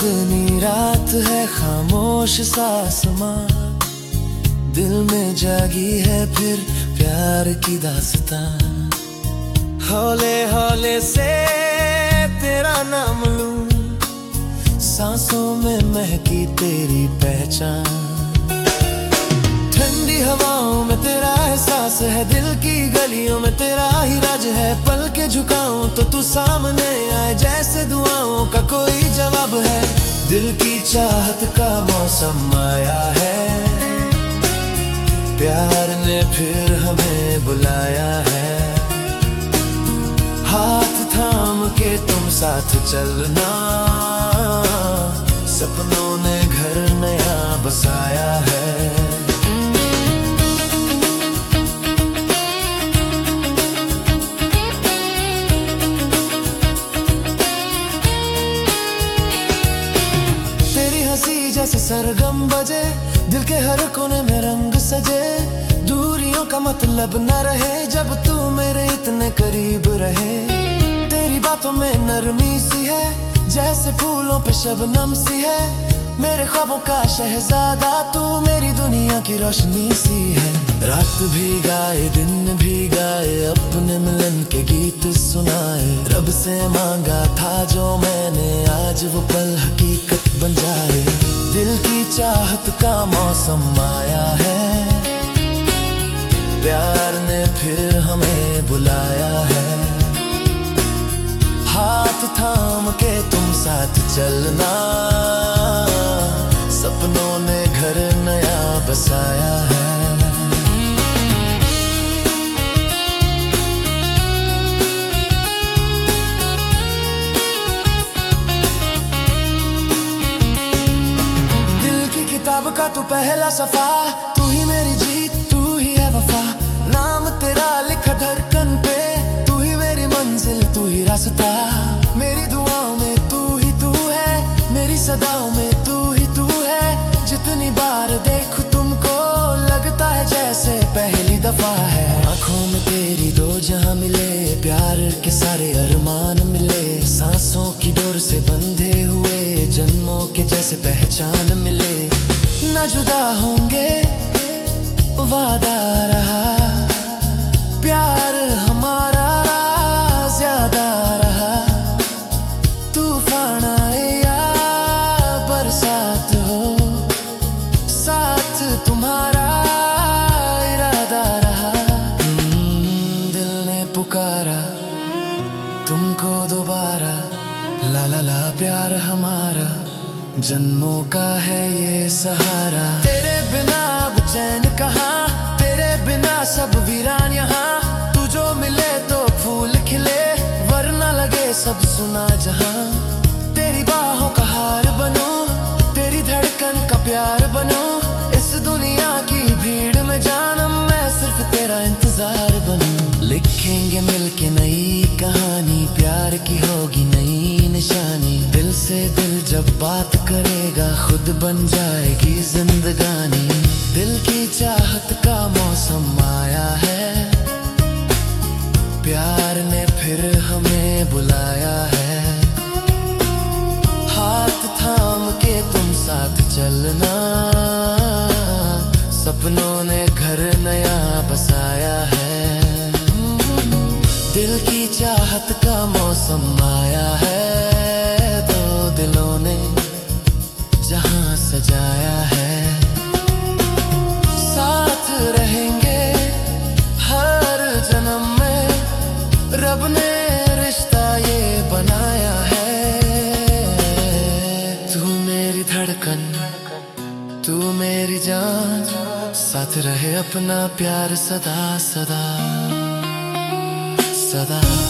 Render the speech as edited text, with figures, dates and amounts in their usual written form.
चांदनी रात है, खामोश सा आसमां, दिल में जागी है फिर प्यार की दास्तां। हौले हौले से तेरा नाम लूं, सांसों में महकी तेरी पहचान। ठंडी हवाओं में तेरा एहसास है, दिल की गलियों में तेरा ही राज है। पल के झुकाऊं तो तू सामने आए, जैसे दुआओं का कोई जवाब है। दिल की चाहत का मौसम आया है, प्यार ने फिर हमें बुलाया है। हाथ थाम के तुम साथ चलना, सपनों ने घर नया बसाया है। तेरी हंसी जैसे सरगम बजे, दिल के हर कोने में रंग सजे। दूरियों का मतलब न रहे, जब तू मेरे इतने करीब रहे। तेरी बातों में नरमी सी है, जैसे फूलों पे शबनम सी है। मेरे ख्वाबों का शहजादा तू, मेरी दुनिया की रोशनी सी है। रात भी गाए दिन भी गाए, अपने मिलन के गीत सुनाए। रब से मांगा था जो मैंने, आज वो पल हकीकत बन जाए। दिल की चाहत का मौसम आया है, प्यार ने फिर हमें बुलाया है। हाथ थाम के तुम साथ चलना, सपनों ने घर नया बसाया है। दिल की किताब का तू पहला सफा, तू ही मेरी जीत, तू ही है वफा। नाम तेरा लिखा धड़कन पे, तू ही मेरी मंजिल, तू ही रास्ता। मेरी दुआओं में तू ही तू है, मेरी सदाओं में तू ही तू है। जितनी बार देखूं तुमको, लगता है जैसे पहली दफा है। आंखों में तेरी दो जहां मिले, प्यार के सारे अरमान मिले। सांसों की डोर से बंधे हुए, जन्मों के जैसे पहचान मिले। न जुदा होंगे वादा रहा, प्यार हमारा ज्यादा रहा। तूफान आए या बरसात हो, साथ तुम्हारा इरादा रहा। दिल ने पुकारा तुमको दोबारा, ला ला ला प्यार हमारा, जन्मों का है ये सहारा। तेरे बिना अब चैन कहाँ, तेरे बिना सब वीरान यहाँ। तू जो मिले तो फूल खिले, वरना लगे सब सुना जहाँ। तेरी बाहों का हार बनूं, तेरी धड़कन का प्यार बनूं। इस दुनिया की भीड़ में जानम, मैं सिर्फ तेरा इंतजार बनूं। लिखेंगे मिलके नई कहानी, प्यार की होगी नई निशानी। दिल से दिल जब बात करेगा, खुद बन जाएगी जिंदगानी। दिल की चाहत का मौसम आया है, प्यार ने फिर हमें बुलाया है। हाथ थाम के तुम साथ चलना, सपनों ने घर नया बसाया है। दिल की चाहत का मौसम आया है, दो दिलों ने जहां सजाया है। साथ रहेंगे हर जन्म में, रब ने रिश्ता ये बनाया है। तू मेरी धड़कन, तू मेरी जान, साथ रहे अपना प्यार सदा सदा सदा।